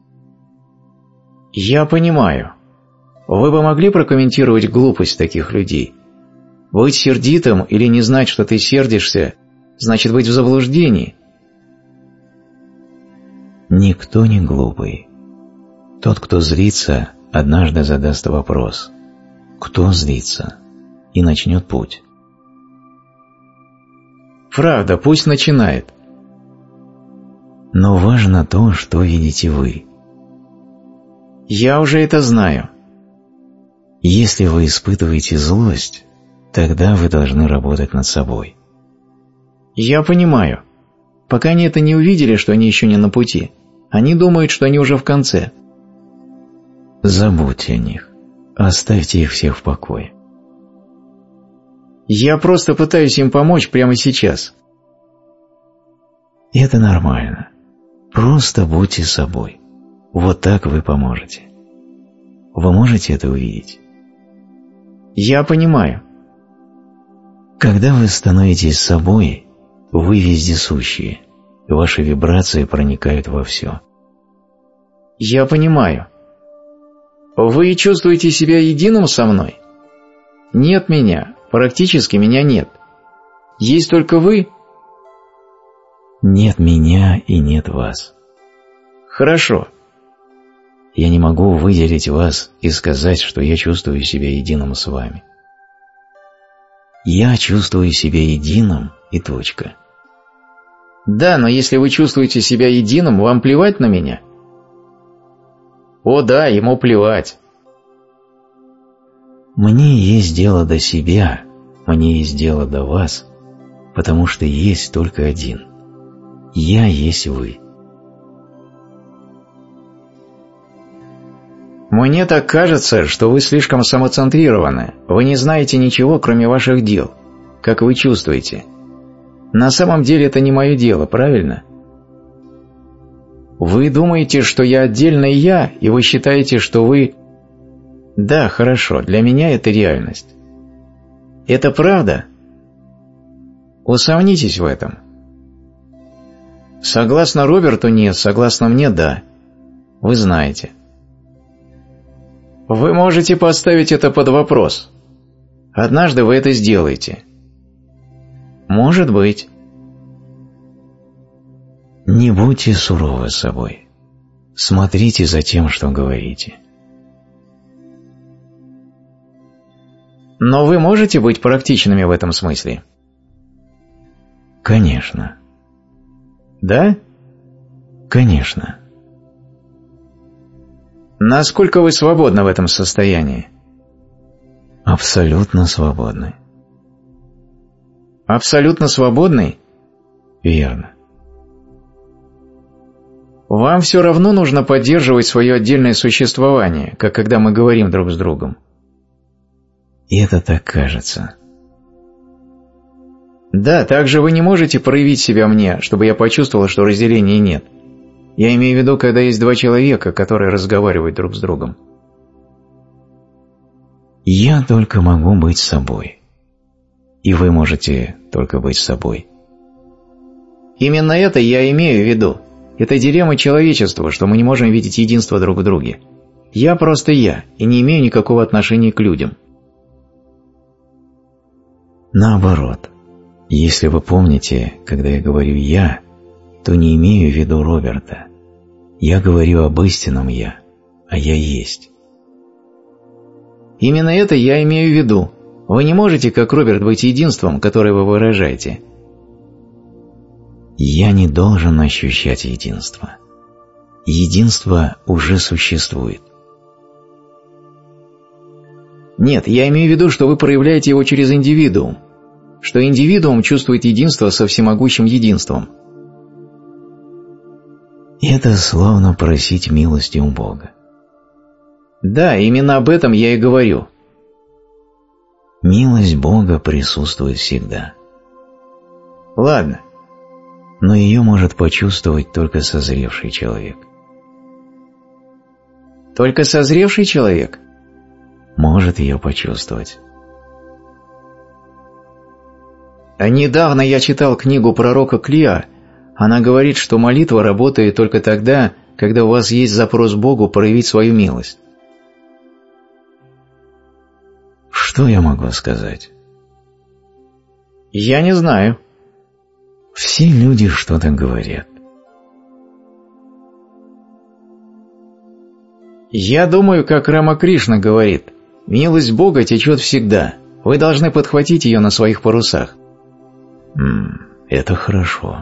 Я понимаю. Вы бы могли прокомментировать глупость таких людей? Быть сердитым или не знать, что ты сердишься, значит быть в заблуждении. Никто не глупый. Тот, кто злится, однажды задаст вопрос: кто злится? И начнет путь. Правда, пусть начинает. Но важно то, что видите вы. Я уже это знаю. Если вы испытываете злость, тогда вы должны работать над собой. Я понимаю. Пока они это не увидели, что они еще не на пути, они думают, что они уже в конце. Забудьте о них. Оставьте их всех в покое. Я просто пытаюсь им помочь прямо сейчас. Это нормально. Просто будьте собой. Вот так вы поможете. Вы можете это увидеть? Я понимаю. Когда вы становитесь собой, вы вездесущие, и ваши вибрации проникают во все. Я понимаю. Вы чувствуете себя единым со мной? Нет меня, практически меня нет. Есть только вы? Нет меня и нет вас. Хорошо. Я не могу выделить вас и сказать, что я чувствую себя единым с вами. Я чувствую себя единым и точка. Да, но если вы чувствуете себя единым, вам плевать на меня? О да, ему плевать. Мне есть дело до себя, мне есть дело до вас, потому что есть только один. Я есть вы. Мне так кажется, что вы слишком самоцентрированы. Вы не знаете ничего, кроме ваших дел. Как вы чувствуете? На самом деле это не мое дело, правильно? Вы думаете, что я отдельный я, и вы считаете, что вы... Да, хорошо, для меня это реальность. Это правда? Усомнитесь в этом. Согласно Роберту нет, согласно мне да. Вы знаете. Вы можете поставить это под вопрос. Однажды вы это сделаете. Может быть. Не будьте суровы с собой. Смотрите за тем, что говорите. Но вы можете быть практичными в этом смысле? Конечно. Да? Конечно. Насколько вы свободны в этом состоянии? Абсолютно свободны. Абсолютно свободны? Верно. Вам все равно нужно поддерживать свое отдельное существование, как когда мы говорим друг с другом. Это так кажется. Да, также вы не можете проявить себя мне, чтобы я почувствовал, что разделения нет. Я имею в виду, когда есть два человека, которые разговаривают друг с другом. Я только могу быть собой. И вы можете только быть собой. Именно это я имею в виду. Это дилемма человечества, что мы не можем видеть единство друг в друге. Я просто я, и не имею никакого отношения к людям. Наоборот. Если вы помните, когда я говорю «я», то не имею в виду Роберта, Я говорю об истинном «я», а «я» есть. Именно это я имею в виду. Вы не можете, как Роберт, быть единством, которое вы выражаете. Я не должен ощущать единство. Единство уже существует. Нет, я имею в виду, что вы проявляете его через индивидуум, что индивидуум чувствует единство со всемогущим единством. Это словно просить милости у Бога. Да, именно об этом я и говорю. Милость Бога присутствует всегда. Ладно. Но ее может почувствовать только созревший человек. Только созревший человек? Может ее почувствовать. А недавно я читал книгу пророка Клиа. Она говорит, что молитва работает только тогда, когда у вас есть запрос Богу проявить свою милость. Что я могу сказать? Я не знаю. Все люди что-то говорят. Я думаю, как Рамакришна говорит, милость Бога течет всегда. Вы должны подхватить ее на своих парусах. Это хорошо.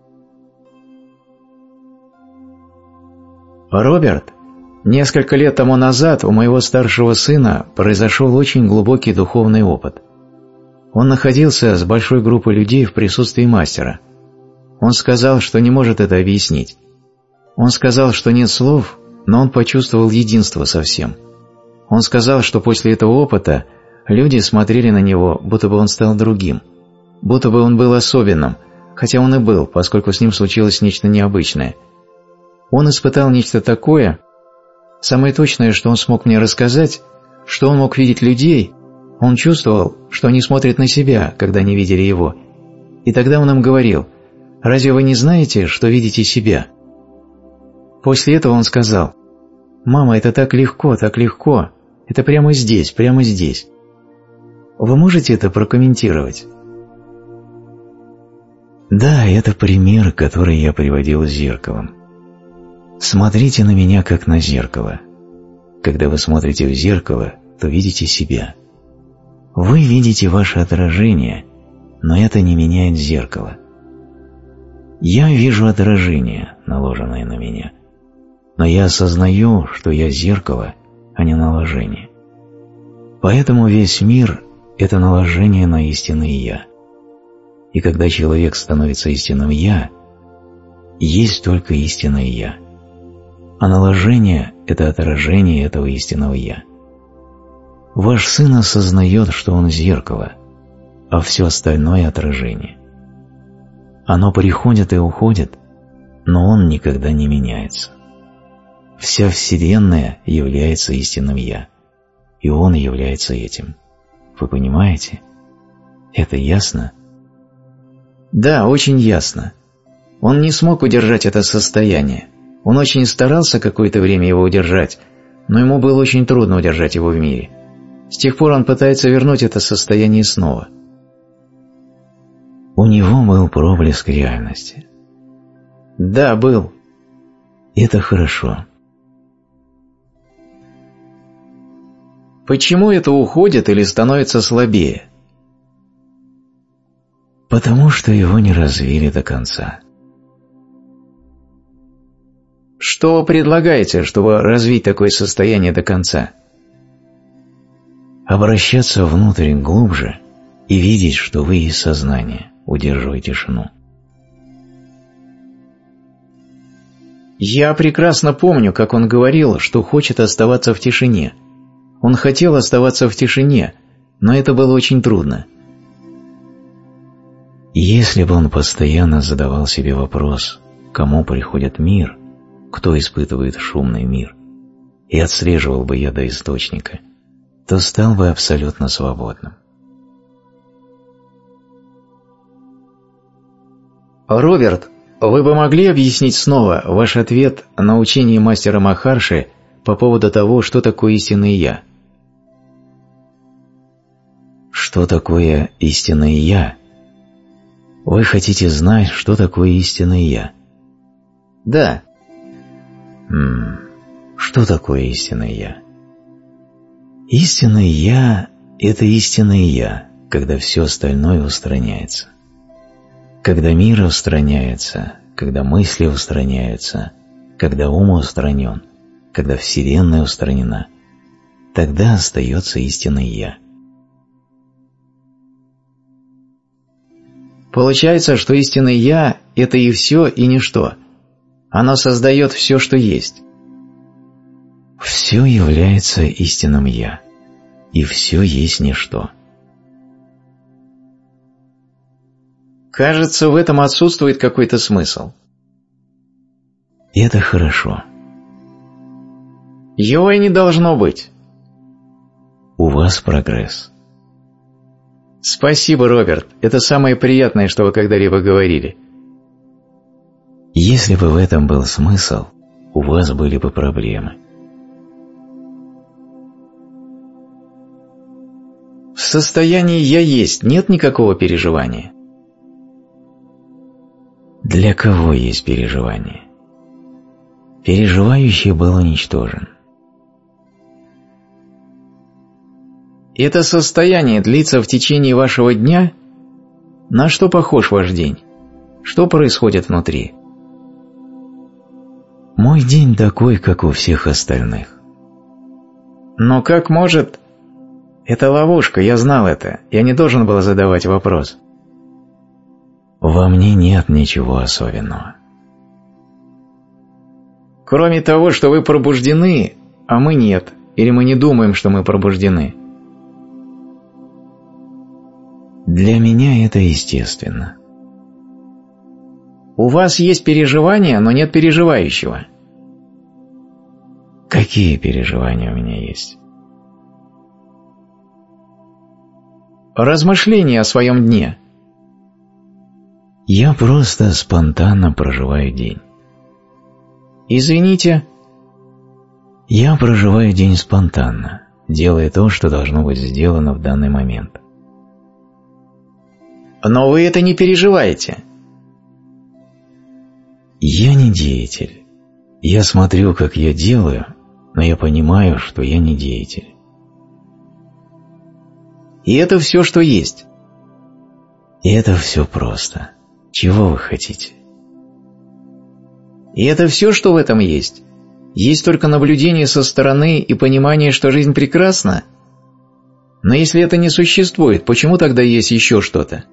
Роберт, несколько лет тому назад у моего старшего сына произошел очень глубокий духовный опыт. Он находился с большой группой людей в присутствии мастера. Он сказал, что не может это объяснить. Он сказал, что нет слов, но он почувствовал единство со всем. Он сказал, что после этого опыта люди смотрели на него, будто бы он стал другим, будто бы он был особенным, хотя он и был, поскольку с ним случилось нечто необычное. Он испытал нечто такое. Самое точное, что он смог мне рассказать, что он мог видеть людей, он чувствовал, что они смотрят на себя, когда не видели его. И тогда он им говорил: «Разве вы не знаете, что видите себя?» После этого он сказал: «Мама, это так легко, это прямо здесь, прямо здесь». Вы можете это прокомментировать? Да, это пример, который я приводил с зеркалом. Смотрите на меня, как на зеркало. Когда вы смотрите в зеркало, то видите себя. Вы видите ваше отражение, но это не меняет зеркало. Я вижу отражение, наложенное на меня, но я осознаю, что я зеркало, а не наложение. Поэтому весь мир – это наложение на истинное «я». И когда человек становится истинным «я», есть только истинное «я». А наложение – это отражение этого истинного «я». Ваш сын осознает, что он зеркало, а все остальное – отражение. Оно приходит и уходит, но он никогда не меняется. Вся Вселенная является истинным «я», и он является этим. Вы понимаете? Это ясно? Да, очень ясно. Он не смог удержать это состояние. Он очень старался какое-то время его удержать, но ему было очень трудно удержать его в мире. С тех пор он пытается вернуть это состояние снова. У него был проблеск реальности. Да, был. Это хорошо. Почему это уходит или становится слабее? Потому что его не развили до конца. Что вы предлагаете, чтобы развить такое состояние до конца? Обращаться внутрь глубже и видеть, что вы из сознания, удерживая тишину. Я прекрасно помню, как он говорил, что хочет оставаться в тишине. Он хотел оставаться в тишине, но это было очень трудно. Если бы он постоянно задавал себе вопрос, кому приходит мир, кто испытывает шумный мир, и отслеживал бы я до источника, то стал бы абсолютно свободным. Роберт, вы бы могли объяснить снова ваш ответ на учение мастера Махарши по поводу того, что такое истинное «я»? Что такое истинное «я»? Вы хотите знать, что такое истинное «я»? Да. Что такое истинное «я»? Истинное «я» — это истинное «я», когда все остальное устраняется. Когда мир устраняется, когда мысли устраняются, когда ум устранен, когда Вселенная устранена, тогда остается истинное «я». Получается, что истинное «я» — это и все, и ничто. Оно создает все, что есть. Все является истинным «я», и все есть ничто. Кажется, в этом отсутствует какой-то смысл. Это хорошо. Его и не должно быть. У вас прогресс. Спасибо, Роберт. Это самое приятное, что вы когда-либо говорили. Если бы в этом был смысл, у вас были бы проблемы. В состоянии «я есть» нет никакого переживания. Для кого есть переживание? Переживающий был уничтожен. Это состояние длится в течение вашего дня? На что похож ваш день? Что происходит внутри? Мой день такой, как у всех остальных. Но как может... Это ловушка, я знал это. Я не должен был задавать вопрос. Во мне нет ничего особенного. Кроме того, что вы пробуждены, а мы нет, или мы не думаем, что мы пробуждены. Для меня это естественно. У вас есть переживания, но нет переживающего. Какие переживания у меня есть? Размышления о своем дне. Я просто спонтанно проживаю день. Извините. Я проживаю день спонтанно, делая то, что должно быть сделано в данный момент. Но вы это не переживаете. Я не деятель. Я смотрю, как я делаю, но я понимаю, что я не деятель. И это все, что есть. И это все просто. Чего вы хотите? И это все, что в этом есть? Есть только наблюдение со стороны и понимание, что жизнь прекрасна? Но если это не существует, почему тогда есть еще что-то?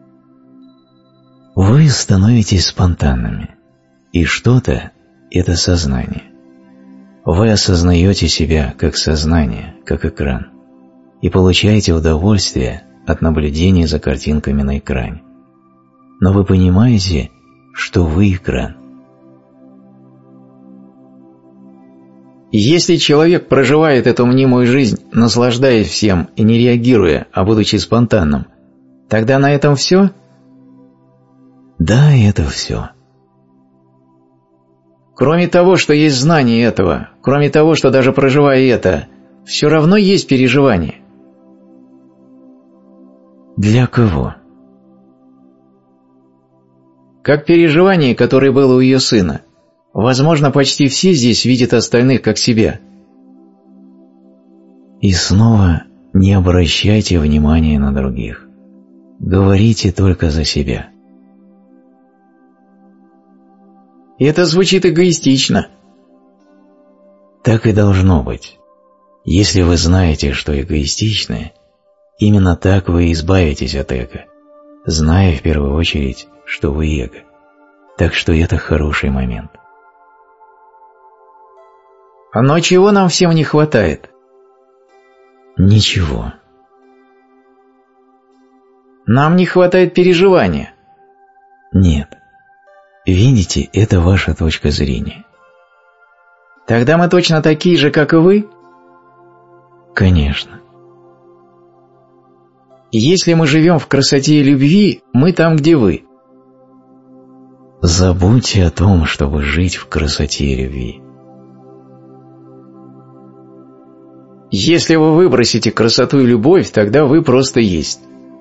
Вы становитесь спонтанными. И что-то – это сознание. Вы осознаете себя как сознание, как экран, и получаете удовольствие от наблюдения за картинками на экране. Но вы понимаете, что вы экран. Если человек проживает эту мнимую жизнь, наслаждаясь всем и не реагируя, а будучи спонтанным, тогда на этом все? Да, это все. Кроме того, что есть знание этого, кроме того, что даже проживая это, все равно есть переживание. Для кого? Как переживание, которое было у ее сына. Возможно, почти все здесь видят остальных как себя. И снова не обращайте внимания на других. Говорите только за себя. И это звучит эгоистично. Так и должно быть. Если вы знаете, что эгоистичны, именно так вы избавитесь от эго, зная в первую очередь, что вы эго. Так что это хороший момент. Но чего нам всем не хватает? Ничего. Нам не хватает переживания. Нет. Видите, это ваша точка зрения. Тогда мы точно такие же, как и вы? Конечно. Если мы живем в красоте и любви, мы там, где вы. Забудьте о том, чтобы жить в красоте и любви. Если вы выбросите красоту и любовь, тогда вы просто есть.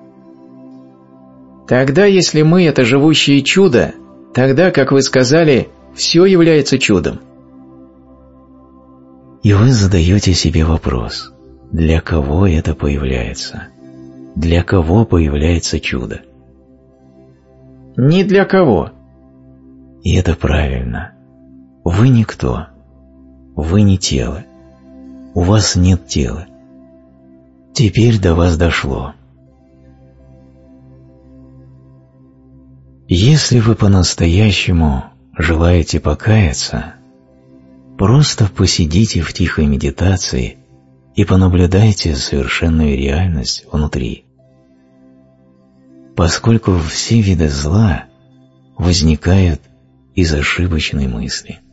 Тогда, если мы – это живущее чудо, тогда, как вы сказали, все является чудом. И вы задаете себе вопрос, для кого это появляется? Для кого появляется чудо? Ни для кого. И это правильно. Вы никто. Вы не тело. У вас нет тела. Теперь до вас дошло. Если вы по-настоящему желаете покаяться, просто посидите в тихой медитации и понаблюдайте совершенную реальность внутри. Поскольку все виды зла возникают из ошибочной мысли.